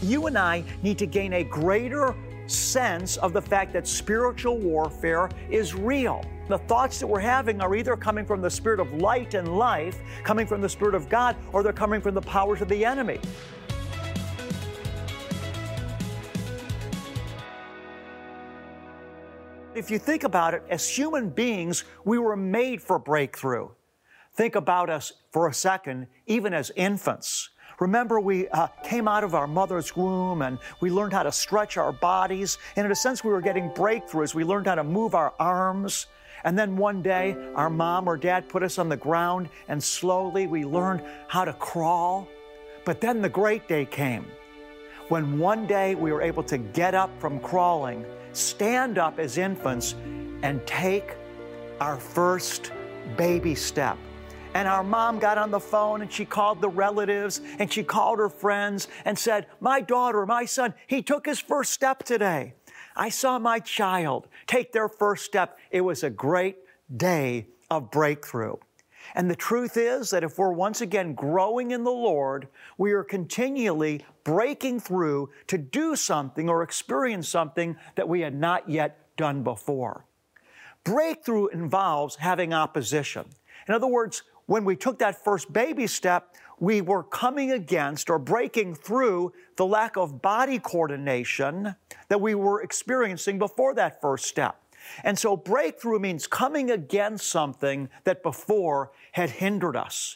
You and I need to gain a greater sense of the fact that spiritual warfare is real. The thoughts that we're having are either coming from the spirit of light and life, coming from the Spirit of God, or they're coming from the powers of the enemy. If you think about it, as human beings, we were made for breakthrough. Think about us for a second, even as infants. Remember, we came out of our mother's womb and we learned how to stretch our bodies. And in a sense, we were getting breakthroughs. We learned how to move our arms. And then one day, our mom or dad put us on the ground and slowly we learned how to crawl. But then the great day came when one day we were able to get up from crawling, stand up as infants, and take our first baby step. And our mom got on the phone and she called the relatives and she called her friends and said, "My daughter, my son, he took his first step today. I saw my child take their first step." It was a great day of breakthrough. And the truth is that if we're once again growing in the Lord, we are continually breaking through to do something or experience something that we had not yet done before. Breakthrough involves having opposition. In other words, when we took that first baby step, we were coming against or breaking through the lack of body coordination that we were experiencing before that first step. And so breakthrough means coming against something that before had hindered us.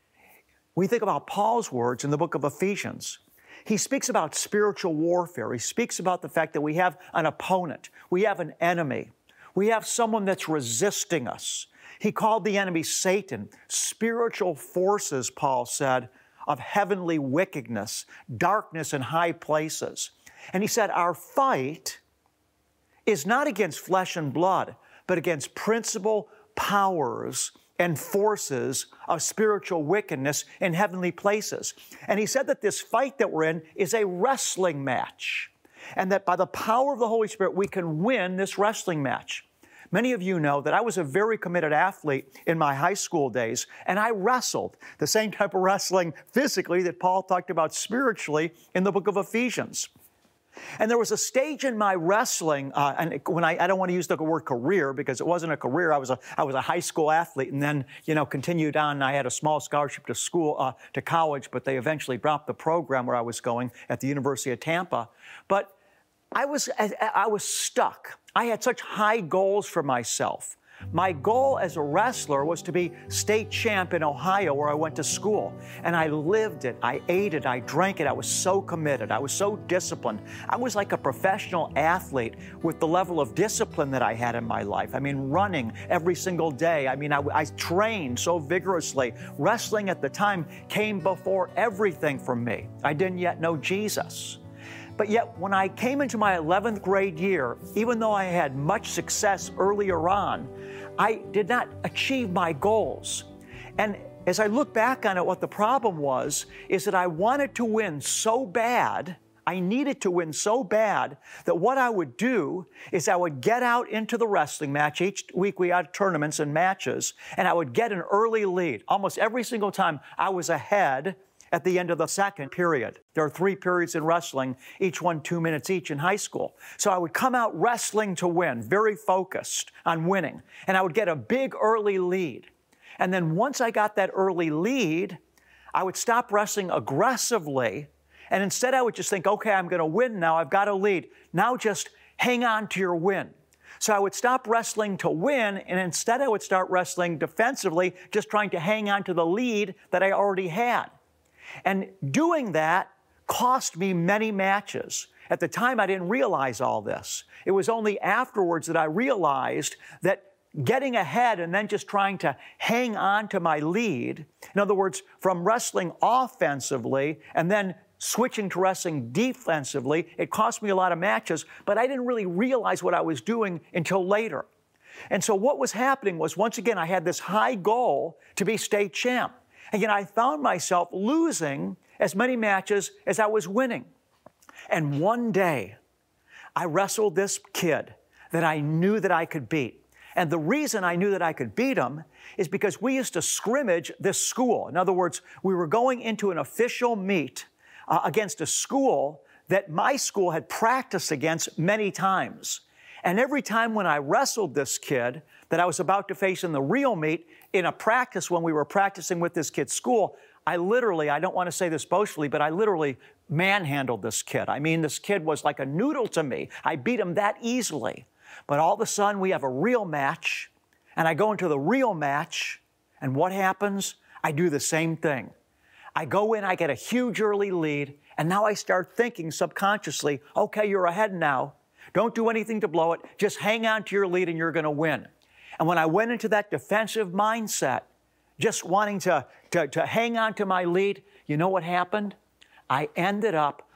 We think about Paul's words in the book of Ephesians. He speaks about spiritual warfare. He speaks about the fact that we have an opponent. We have an enemy. We have someone that's resisting us. He called the enemy Satan, spiritual forces, Paul said, of heavenly wickedness, darkness in high places. And he said, our fight is not against flesh and blood, but against principal powers and forces of spiritual wickedness in heavenly places. And he said that this fight that we're in is a wrestling match, and that by the power of the Holy Spirit, we can win this wrestling match. Many of you know that I was a very committed athlete in my high school days, and I wrestled, the same type of wrestling physically that Paul talked about spiritually in the book of Ephesians. And there was a stage in my wrestling, and when I don't want to use the word career because it wasn't a career. I was a high school athlete, and then continued on. I had a small scholarship to school to college, but they eventually dropped the program where I was going at the University of Tampa. But I was stuck. I had such high goals for myself. My goal as a wrestler was to be state champ in Ohio, where I went to school. And I lived it, I ate it, I drank it. I was so committed. I was so disciplined. I was like a professional athlete with the level of discipline that I had in my life. I mean, running every single day. I trained so vigorously. Wrestling at the time came before everything for me. I didn't yet know Jesus. But yet, when I came into my 11th grade year, even though I had much success earlier on, I did not achieve my goals. And as I look back on it, what the problem was is that I wanted to win so bad, I needed to win so bad, that what I would do is I would get out into the wrestling match. Each week we had tournaments and matches, and I would get an early lead. Almost every single time I was ahead at the end of the second period. There are 3 periods in wrestling, each one 2 minutes each in high school. So I would come out wrestling to win, very focused on winning. And I would get a big early lead. And then once I got that early lead, I would stop wrestling aggressively. And instead I would just think, okay, I'm going to win now. I've got a lead. Now just hang on to your win. So I would stop wrestling to win, and instead I would start wrestling defensively, just trying to hang on to the lead that I already had. And doing that cost me many matches. At the time, I didn't realize all this. It was only afterwards that I realized that getting ahead and then just trying to hang on to my lead, in other words, from wrestling offensively and then switching to wrestling defensively, it cost me a lot of matches, but I didn't really realize what I was doing until later. And so what was happening was, once again, I had this high goal to be state champ. Again, I found myself losing as many matches as I was winning. And one day, I wrestled this kid that I knew that I could beat. And the reason I knew that I could beat him is because we used to scrimmage this school. In other words, we were going into an official meet against a school that my school had practiced against many times. And every time when I wrestled this kid that I was about to face in the real meet, in a practice when we were practicing with this kid's school, I don't want to say this boastfully, but I literally manhandled this kid. I mean, this kid was like a noodle to me. I beat him that easily. But all of a sudden, we have a real match, and I go into the real match, and what happens? I do the same thing. I go in, I get a huge early lead, and now I start thinking subconsciously, okay, you're ahead now. Don't do anything to blow it. Just hang on to your lead and you're going to win. And when I went into that defensive mindset, just wanting to hang on to my lead, you know what happened? I ended up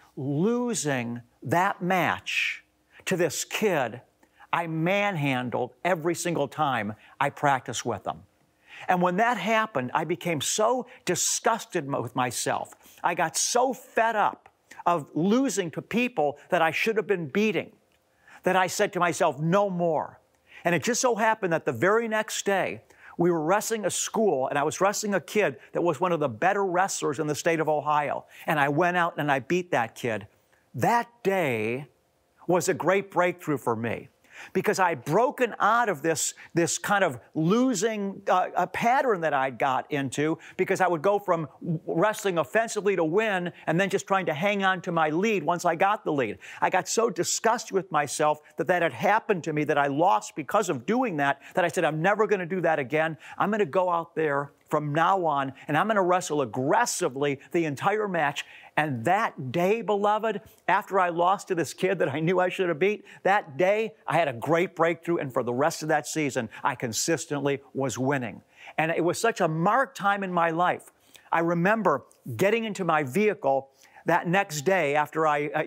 losing that match to this kid I manhandled every single time I practiced with him. And when that happened, I became so disgusted with myself. I got so fed up of losing to people that I should have been beating that I said to myself, no more. And it just so happened that the very next day, we were wrestling a school, and I was wrestling a kid that was one of the better wrestlers in the state of Ohio. And I went out and I beat that kid. That day was a great breakthrough for me, because I'd broken out of this kind of losing a pattern that I'd got into, because I would go from wrestling offensively to win and then just trying to hang on to my lead once I got the lead. I got so disgusted with myself that had happened to me, that I lost because of doing that I said, I'm never going to do that again. I'm going to go out there from now on, and I'm going to wrestle aggressively the entire match. And that day, beloved, after I lost to this kid that I knew I should have beat, that day I had a great breakthrough, and for the rest of that season, I consistently was winning. And it was such a marked time in my life. I remember getting into my vehicle that next day after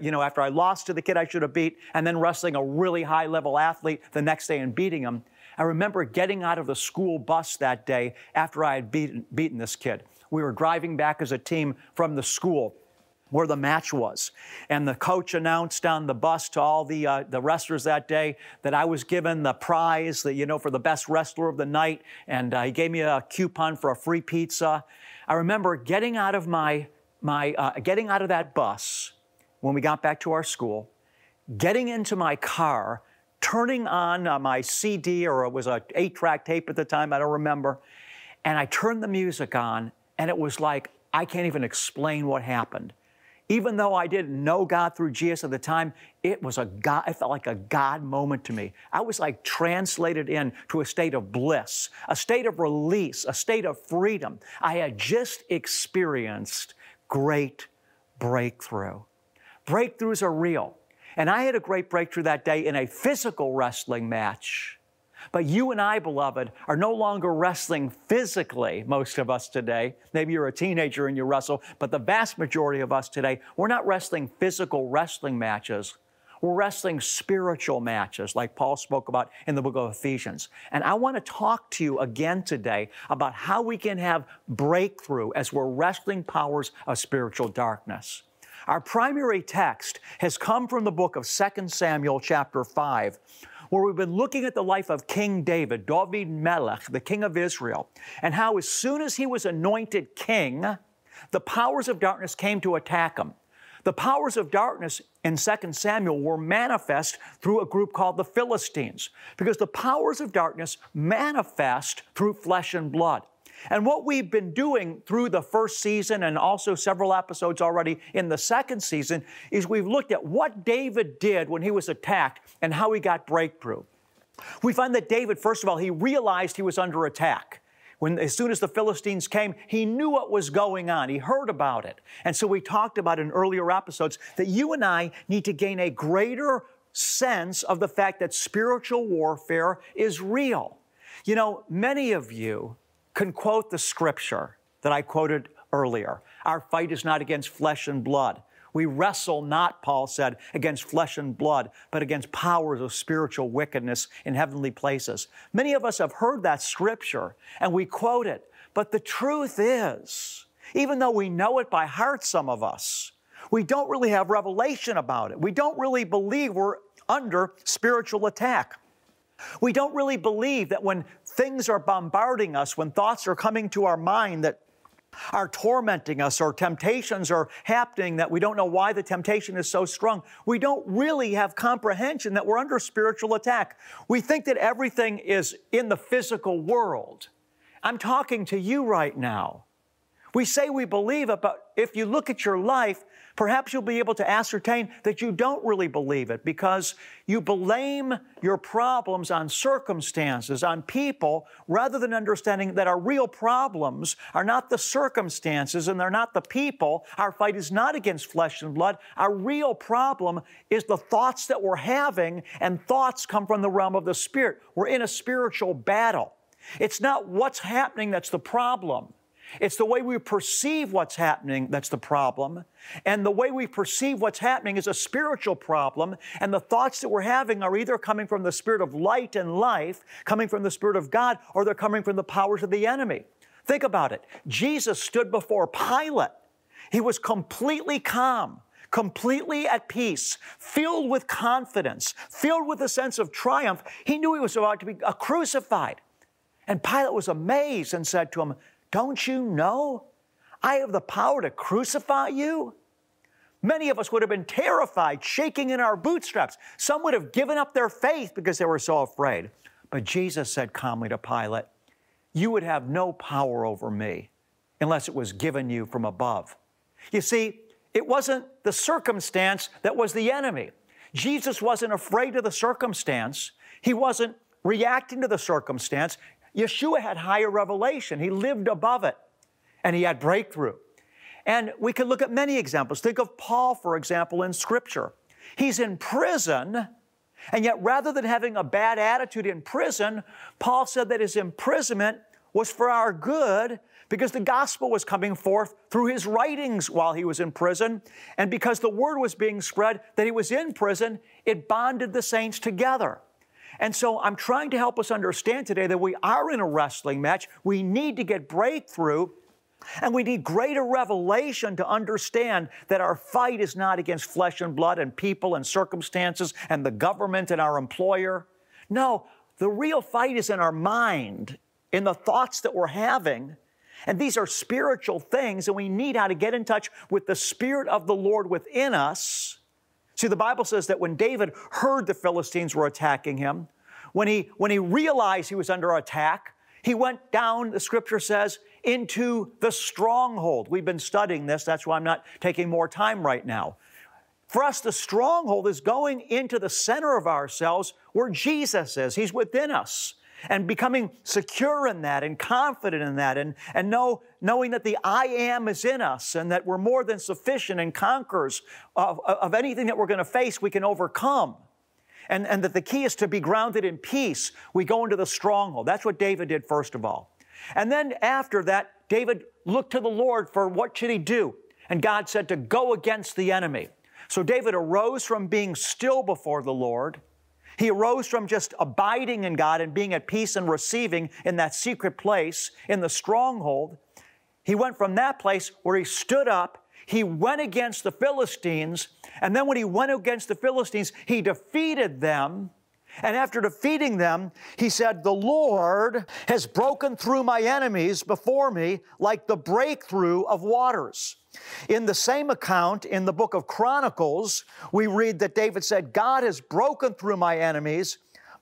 I lost to the kid I should have beat, and then wrestling a really high-level athlete the next day and beating him. I remember getting out of the school bus that day after I had beaten this kid. We were driving back as a team from the school where the match was. And the coach announced on the bus to all the wrestlers that day that I was given the prize for the best wrestler of the night. And he gave me a coupon for a free pizza. I remember getting out of getting out of that bus when we got back to our school, getting into my car, turning on my CD, or it was an 8-track tape at the time, I don't remember, and I turned the music on, and it was like, I can't even explain what happened. Even though I didn't know God through Jesus at the time, it felt like a God moment to me. I was like translated into a state of bliss, a state of release, a state of freedom. I had just experienced great breakthrough. Breakthroughs are real. And I had a great breakthrough that day in a physical wrestling match. But you and I, beloved, are no longer wrestling physically, most of us today. Maybe you're a teenager and you wrestle, but the vast majority of us today, we're not wrestling physical wrestling matches. We're wrestling spiritual matches, like Paul spoke about in the book of Ephesians. And I want to talk to you again today about how we can have breakthrough as we're wrestling powers of spiritual darkness. Our primary text has come from the book of 2 Samuel chapter 5, where we've been looking at the life of King David, David Melech, the king of Israel, and how as soon as he was anointed king, the powers of darkness came to attack him. The powers of darkness in 2 Samuel were manifest through a group called the Philistines, because the powers of darkness manifest through flesh and blood. And what we've been doing through the first season and also several episodes already in the second season is we've looked at what David did when he was attacked and how he got breakthrough. We find that David, first of all, he realized he was under attack. As soon as the Philistines came, he knew what was going on. He heard about it. And so we talked about in earlier episodes that you and I need to gain a greater sense of the fact that spiritual warfare is real. You know, many of you can quote the scripture that I quoted earlier. Our fight is not against flesh and blood. We wrestle not, Paul said, against flesh and blood, but against powers of spiritual wickedness in heavenly places. Many of us have heard that scripture and we quote it. But the truth is, even though we know it by heart, some of us, we don't really have revelation about it. We don't really believe we're under spiritual attack. We don't really believe that when things are bombarding us, when thoughts are coming to our mind, that are tormenting us, or temptations are happening that we don't know why the temptation is so strong, we don't really have comprehension that we're under spiritual attack. We think that everything is in the physical world. I'm talking to you right now. We say we believe it, but if you look at your life, perhaps you'll be able to ascertain that you don't really believe it because you blame your problems on circumstances, on people, rather than understanding that our real problems are not the circumstances and they're not the people. Our fight is not against flesh and blood. Our real problem is the thoughts that we're having, and thoughts come from the realm of the Spirit. We're in a spiritual battle. It's not what's happening that's the problem. It's the way we perceive what's happening that's the problem. And the way we perceive what's happening is a spiritual problem. And the thoughts that we're having are either coming from the Spirit of light and life, coming from the Spirit of God, or they're coming from the powers of the enemy. Think about it. Jesus stood before Pilate. He was completely calm, completely at peace, filled with confidence, filled with a sense of triumph. He knew he was about to be crucified. And Pilate was amazed and said to him, "Don't you know I have the power to crucify you?" Many of us would have been terrified, shaking in our bootstraps. Some would have given up their faith because they were so afraid. But Jesus said calmly to Pilate, "You would have no power over me unless it was given you from above." You see, it wasn't the circumstance that was the enemy. Jesus wasn't afraid of the circumstance. He wasn't reacting to the circumstance. Yeshua had higher revelation. He lived above it, and he had breakthrough. And we could look at many examples. Think of Paul, for example, in Scripture. He's in prison, and yet rather than having a bad attitude in prison, Paul said that his imprisonment was for our good because the gospel was coming forth through his writings while he was in prison. And because the word was being spread that he was in prison, it bonded the saints together. And so I'm trying to help us understand today that we are in a wrestling match. We need to get breakthrough, and we need greater revelation to understand that our fight is not against flesh and blood and people and circumstances and the government and our employer. No, the real fight is in our mind, in the thoughts that we're having. And these are spiritual things, and we need how to get in touch with the Spirit of the Lord within us. See, the Bible says that when David heard the Philistines were attacking him, when he realized he was under attack, he went down, the Scripture says, into the stronghold. We've been studying this. That's why I'm not taking more time right now. For us, the stronghold is going into the center of ourselves where Jesus is. He's within us. And becoming secure in that and confident in that and knowing that the I am is in us and that we're more than sufficient and conquerors of anything that we're going to face, we can overcome. And that the key is to be grounded in peace. We go into the stronghold. That's what David did first of all. And then after that, David looked to the Lord for what should he do. And God said to go against the enemy. So David arose from being still before the Lord. He arose from just abiding in God and being at peace and receiving in that secret place, in the stronghold. He went from that place where he stood up, he went against the Philistines, and then when he went against the Philistines, he defeated them. And after defeating them, he said, "The Lord has broken through my enemies before me like the breakthrough of waters." In the same account, in the book of Chronicles, we read that David said, "God has broken through my enemies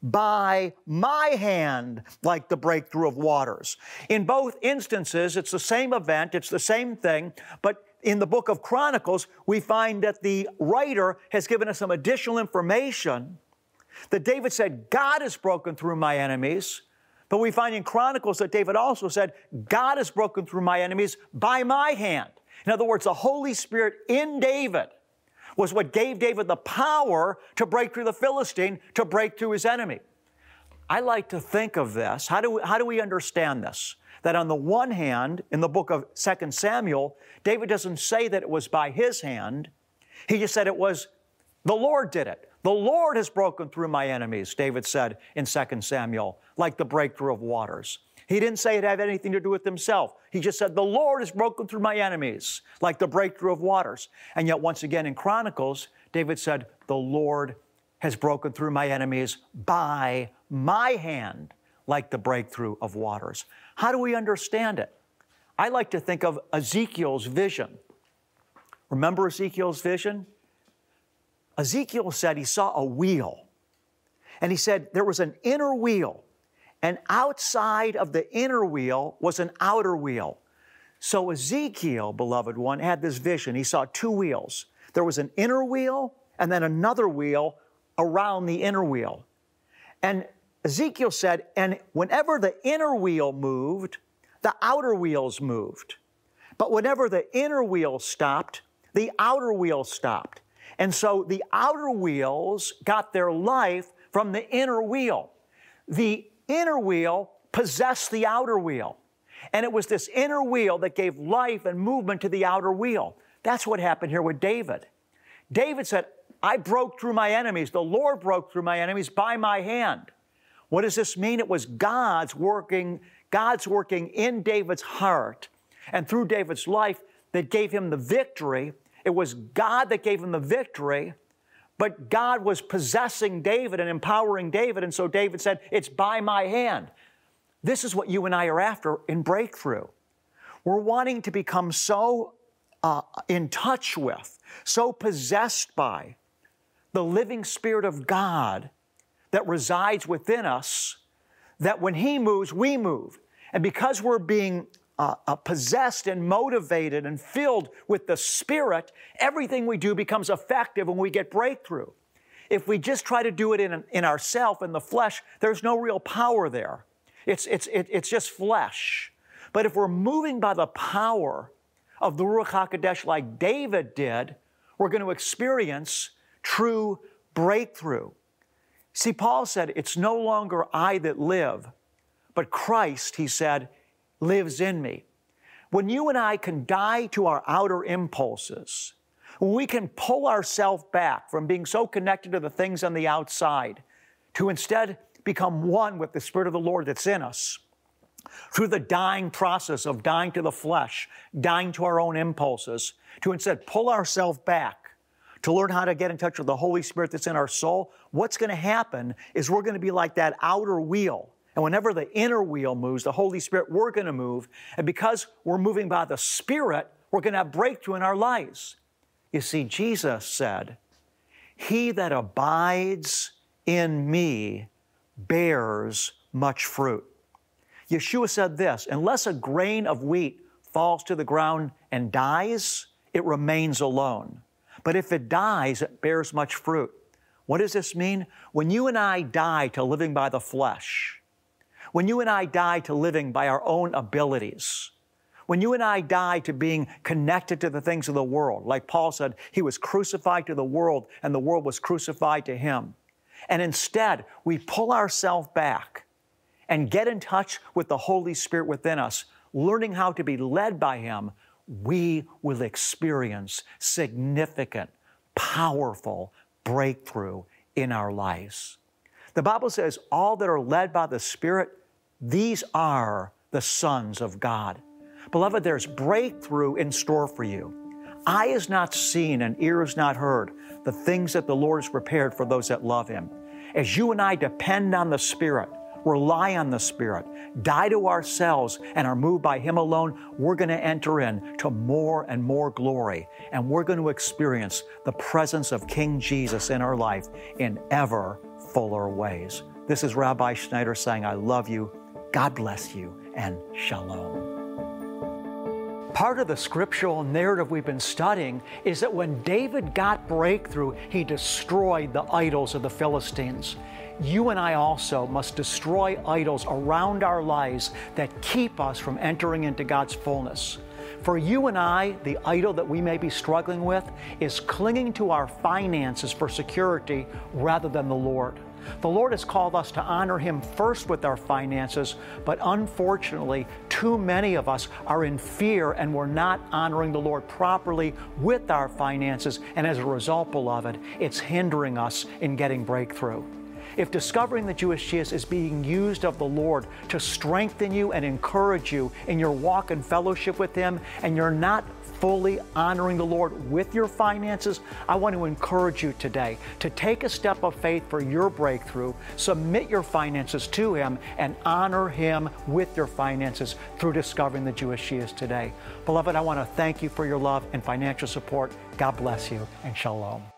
by my hand like the breakthrough of waters." In both instances, it's the same event, it's the same thing, but in the book of Chronicles, we find that the writer has given us some additional information that David said, "God has broken through my enemies." But we find in Chronicles that David also said, "God has broken through my enemies by my hand." In other words, the Holy Spirit in David was what gave David the power to break through the Philistine, to break through his enemy. I like to think of this. How do we understand this? That on the one hand, in the book of 2 Samuel, David doesn't say that it was by his hand. He just said it was the Lord did it. "The Lord has broken through my enemies," David said in 2 Samuel, like the breakthrough of waters. He didn't say it had anything to do with himself. He just said, "The Lord has broken through my enemies," like the breakthrough of waters. And yet once again in Chronicles, David said, "The Lord has broken through my enemies by my hand," like the breakthrough of waters. How do we understand it? I like to think of Ezekiel's vision. Remember Ezekiel's vision? Ezekiel said he saw a wheel. And he said there was an inner wheel. And outside of the inner wheel was an outer wheel. So Ezekiel, beloved one, had this vision. He saw two wheels. There was an inner wheel and then another wheel around the inner wheel. And Ezekiel said, and whenever the inner wheel moved, the outer wheels moved. But whenever the inner wheel stopped, the outer wheel stopped. And so the outer wheels got their life from the inner wheel. The inner wheel possessed the outer wheel. And it was this inner wheel that gave life and movement to the outer wheel. That's what happened here with David. David said, I broke through my enemies. The Lord broke through my enemies by my hand. What does this mean? It was God's working in David's heart and through David's life that gave him the victory. It was God that gave him the victory, but God was possessing David and empowering David, and so David said, it's by my hand. This is what you and I are after in breakthrough. We're wanting to become so in touch with, so possessed by the living Spirit of God that resides within us, that when He moves, we move. And because we're being possessed and motivated and filled with the Spirit, everything we do becomes effective when we get breakthrough. If we just try to do it in ourselves, in the flesh, there's no real power there. It's just flesh. But if we're moving by the power of the Ruach HaKodesh like David did, we're going to experience true breakthrough. See, Paul said, it's no longer I that live, but Christ, he said, lives in me. When you and I can die to our outer impulses, when we can pull ourselves back from being so connected to the things on the outside to instead become one with the Spirit of the Lord that's in us, through the dying process of dying to the flesh, dying to our own impulses, to instead pull ourselves back to learn how to get in touch with the Holy Spirit that's in our soul, what's going to happen is we're going to be like that outer wheel. And whenever the inner wheel moves, the Holy Spirit, we're going to move. And because we're moving by the Spirit, we're going to have breakthrough in our lives. You see, Jesus said, he that abides in me bears much fruit. Yeshua said this, unless a grain of wheat falls to the ground and dies, it remains alone. But if it dies, it bears much fruit. What does this mean? When you and I die to living by the flesh, when you and I die to living by our own abilities, when you and I die to being connected to the things of the world, like Paul said, he was crucified to the world and the world was crucified to him. And instead, we pull ourselves back and get in touch with the Holy Spirit within us, learning how to be led by Him, we will experience significant, powerful breakthrough in our lives. The Bible says, all that are led by the Spirit, these are the sons of God. Beloved, there's breakthrough in store for you. Eye is not seen and ear is not heard the things that the Lord has prepared for those that love Him. As you and I depend on the Spirit, rely on the Spirit, die to ourselves, and are moved by Him alone, we're going to enter into more and more glory. And we're going to experience the presence of King Jesus in our life in ever fuller ways. This is Rabbi Schneider saying, I love you, God bless you, and shalom. Part of the scriptural narrative we've been studying is that when David got breakthrough, he destroyed the idols of the Philistines. You and I also must destroy idols around our lives that keep us from entering into God's fullness. For you and I, the idol that we may be struggling with is clinging to our finances for security rather than the Lord. The Lord has called us to honor Him first with our finances, but unfortunately, too many of us are in fear and we're not honoring the Lord properly with our finances, and as a result, beloved, it's hindering us in getting breakthrough. If discovering the Jewish Jesus is being used of the Lord to strengthen you and encourage you in your walk and fellowship with Him, and you're not fully honoring the Lord with your finances, I want to encourage you today to take a step of faith for your breakthrough, submit your finances to Him, and honor Him with your finances through discovering the Jewish Jesus today. Beloved, I want to thank you for your love and financial support. God bless you, and shalom.